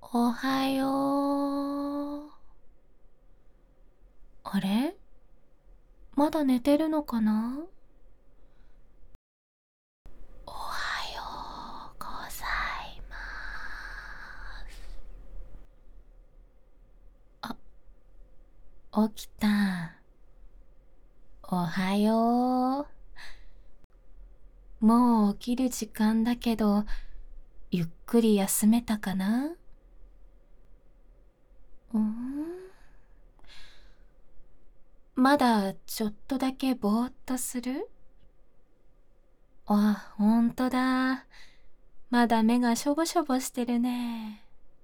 おはよう。あれ、まだ寝てるのかな？おはようございます。起きた。おはよう。もう起きる時間だけど、ゆっくり休めたかな？まだちょっとだけぼーっとする？あ、ほんとだ。まだ目がしょぼしょぼしてるね。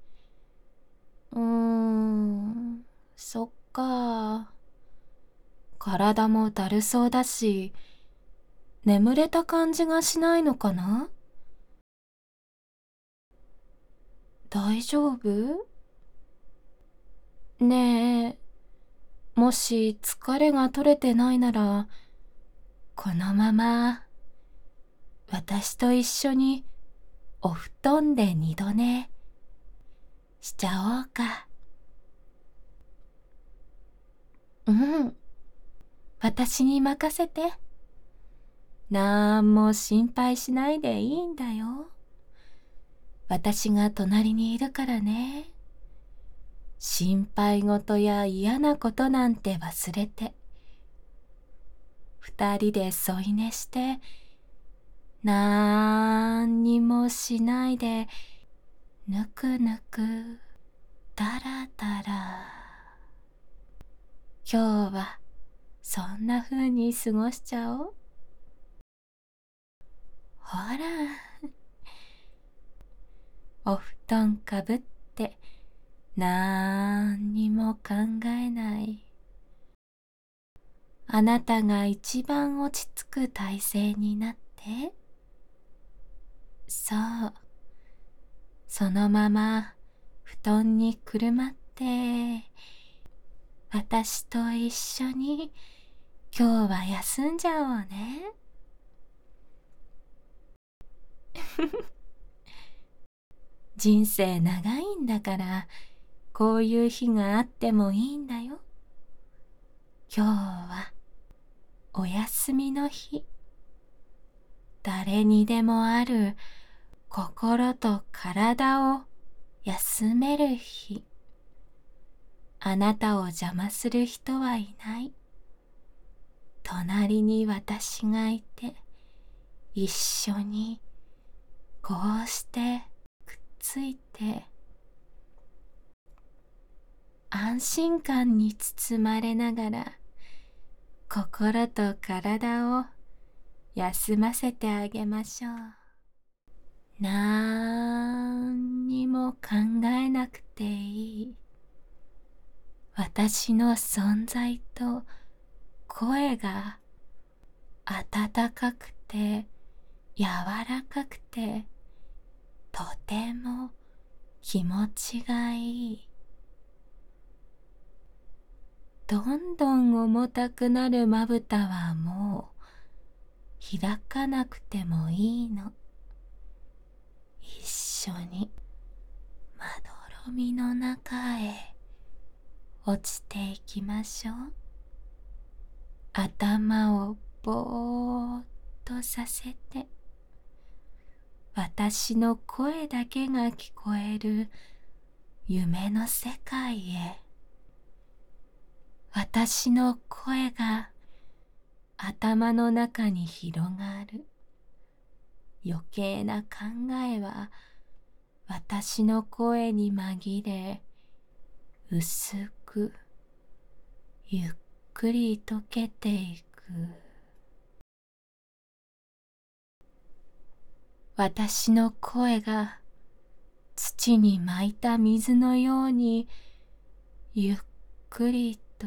そっか。体もだるそうだし、眠れた感じがしないのかな？大丈夫？ねえ、もし疲れが取れてないなら、このまま私と一緒にお布団で二度寝しちゃおうか。うん、私に任せて。なんも心配しないでいいんだよ。私が隣にいるからね。心配事や嫌なことなんて忘れて、二人で添い寝して、なんにもしないで、ぬくぬく、だらだら。今日はそんな風に過ごしちゃおう。ほら、お布団かぶって、なんにも考えない。あなたが一番落ち着く体勢になって、そう、そのまま布団にくるまって、私と一緒に今日は休んじゃおうね。人生長いんだから、こういう日があってもいいんだよ。今日はお休みの日。誰にでもある心と体を休める日。あなたを邪魔する人はいない。隣に私がいて、一緒にこうしてくっついて、安心感に包まれながら、心と体を休ませてあげましょう。なんにも考えなくていい。私の存在と声が温かくて柔らかくてとても気持ちがいい。どんどん重たくなるまぶたはもう開かなくてもいいの。一緒にまどろみの中へ落ちていきましょう。頭をぼーっとさせて、私の声だけが聞こえる夢の世界へ。私の声が頭の中に広がる。余計な考えは私の声に紛れ、薄くゆっくり溶けていく。私の声が土に巻いた水のようにゆっくりと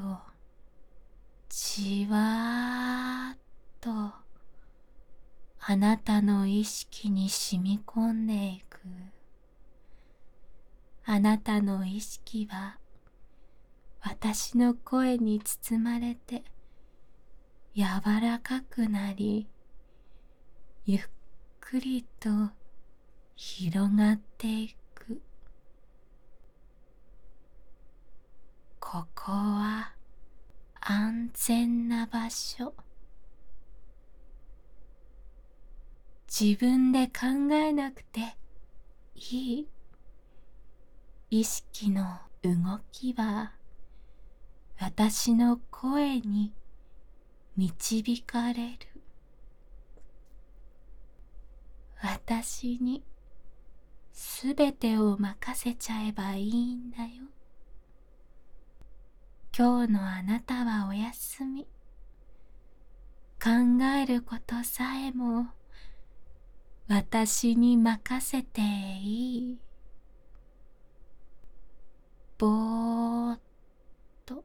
じわーっとあなたの意識に染み込んでいく。あなたの意識は私の声に包まれて柔らかくなり、ゆっくりと広がっていく。 ここは安全な場所。自分で考えなくていい。意識の動きは私の声に導かれる。私にすべてを任せちゃえばいいんだよ。今日のあなたはおやすみ。考えることさえも私に任せていい。ぼーっと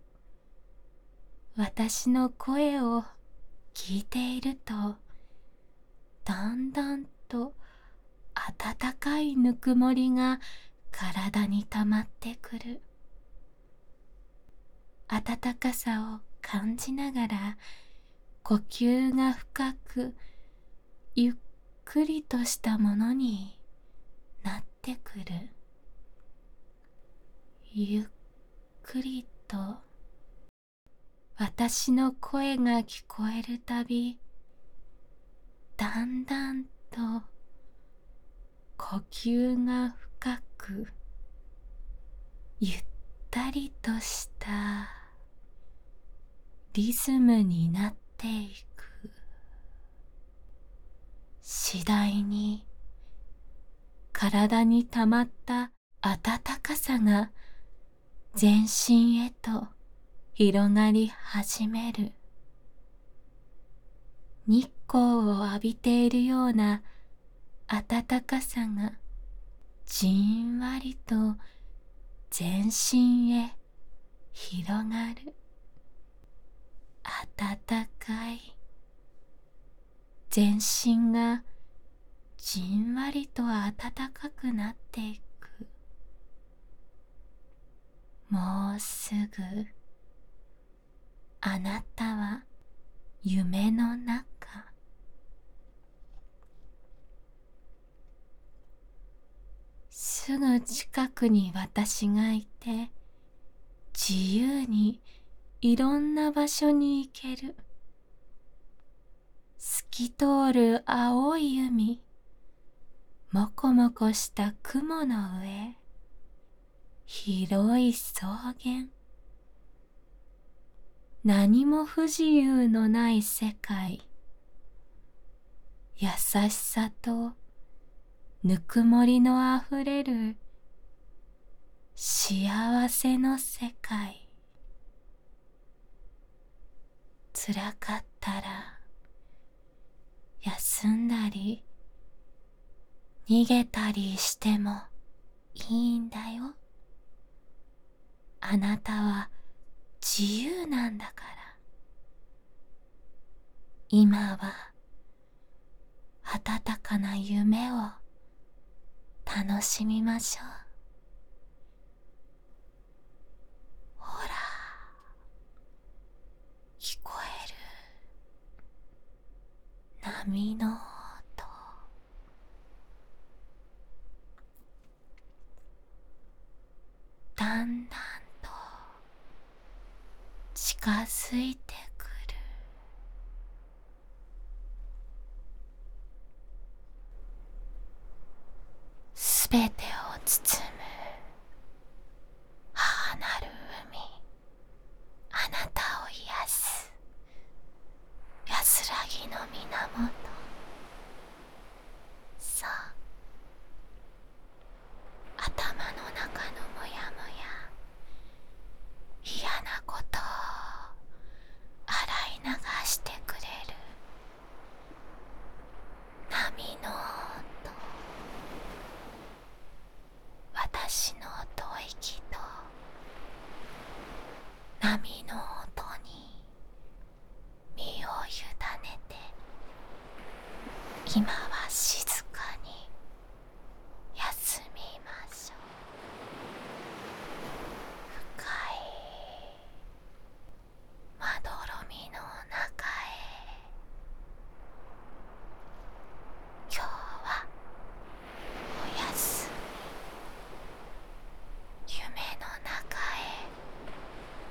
私の声を聞いていると、だんだんと温かいぬくもりが体にたまってくる。温かさを感じながら呼吸が深くゆっくりとしたものになってくる。ゆっくりと私の声が聞こえるたび、だんだんと呼吸が深くゆったりとしたリズムになっていく。次第に体にたまった温かさが全身へと広がり始める。日光を浴びているような温かさがじんわりと全身へ広がる。温かい。全身がじんわりと暖かくなっていく。もうすぐあなたは夢の中。すぐ近くに私がいて、自由にいろんな場所に行ける。透き通る青い海、もこもこした雲の上、広い草原、何も不自由のない世界、優しさとぬくもりのあふれる幸せの世界。つらかったら休んだり逃げたりしてもいいんだよ。あなたは自由なんだから。今は温かな夢を楽しみましょう。ほら、聞こえる波の音。だんだんと近づいてくる。すべてを包む母なる海、あなたを癒す安らぎの源。さあ、頭の中のもやもや、嫌なことを洗い流してくれる。波の音、私の吐息と波の音に身を委ねて、今は静かに休みましょう。深いまどろみの中へ。今日はおやすみ。夢の中へ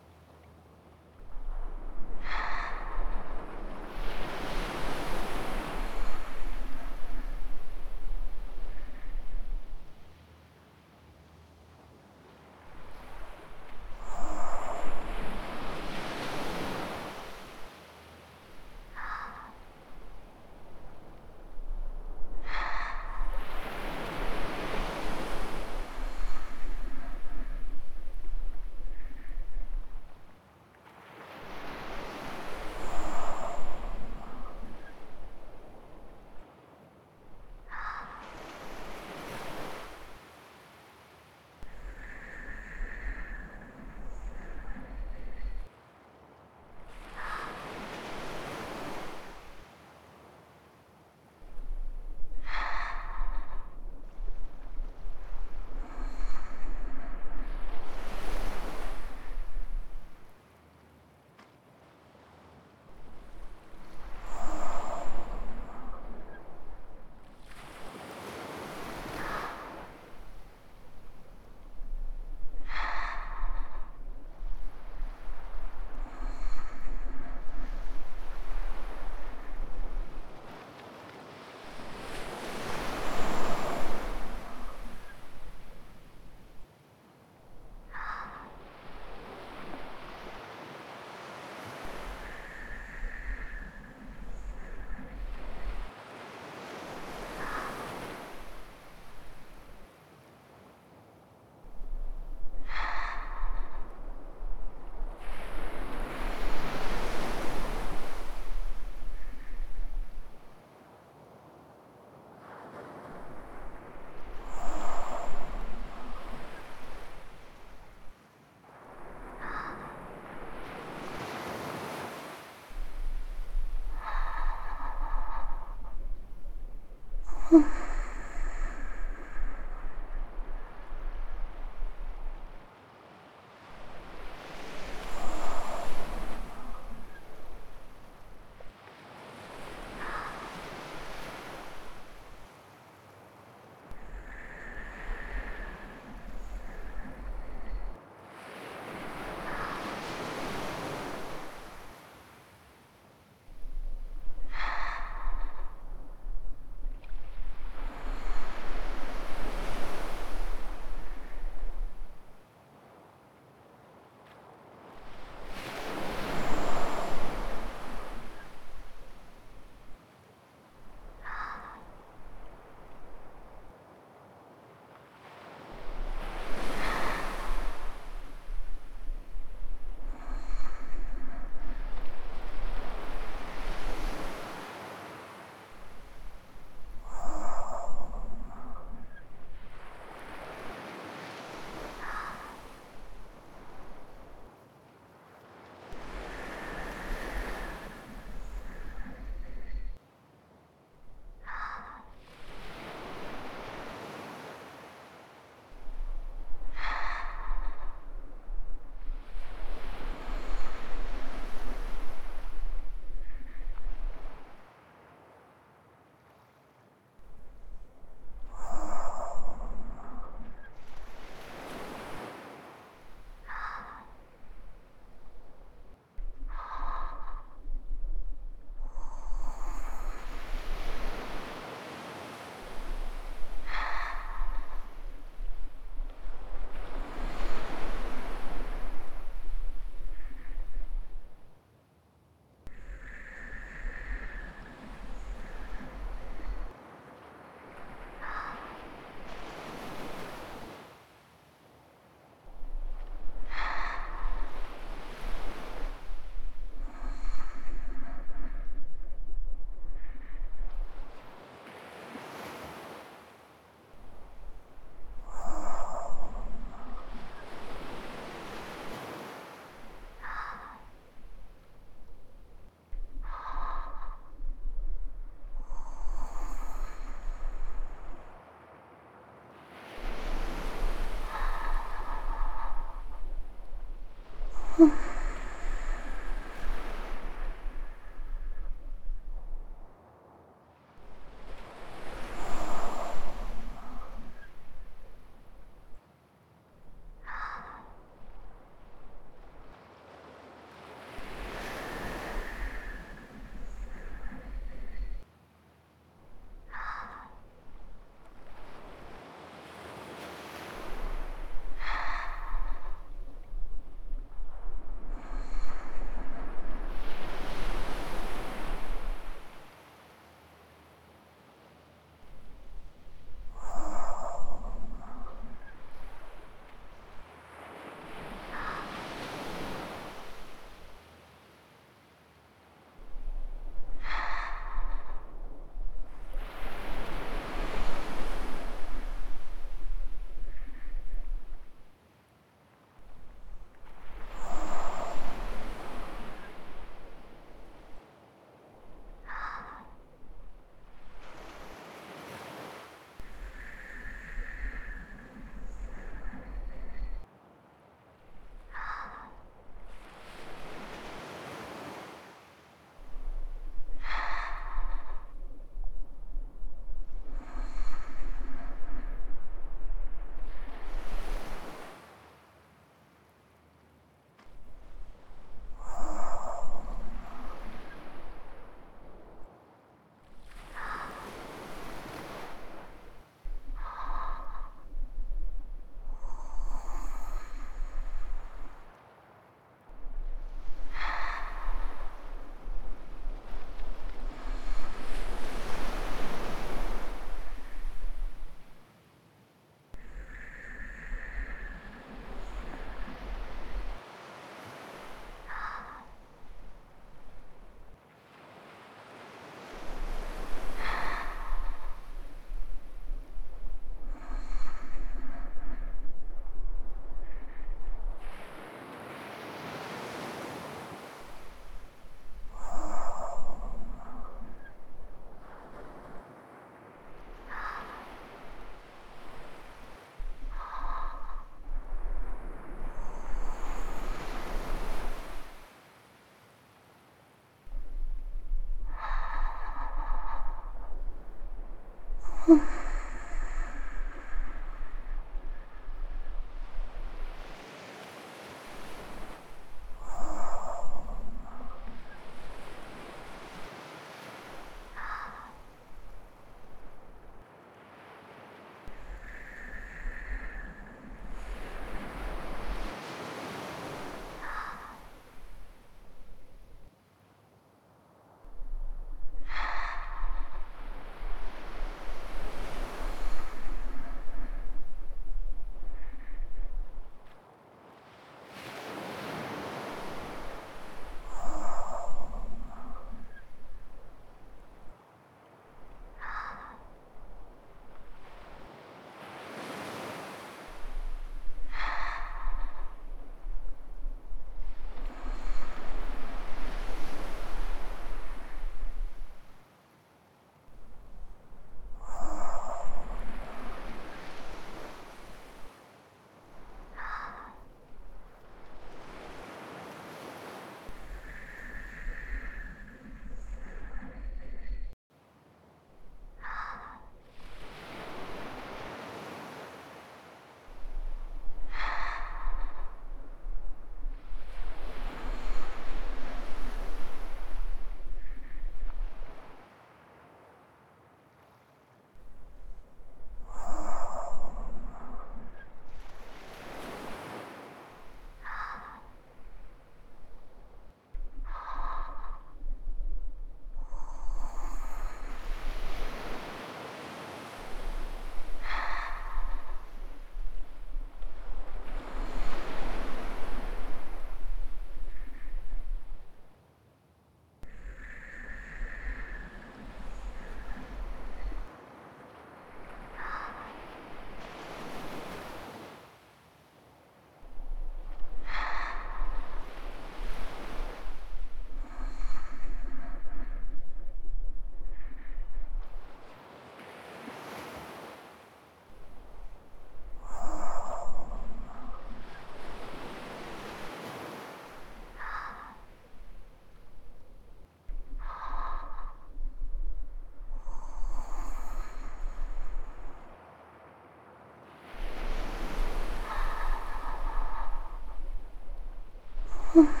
うん。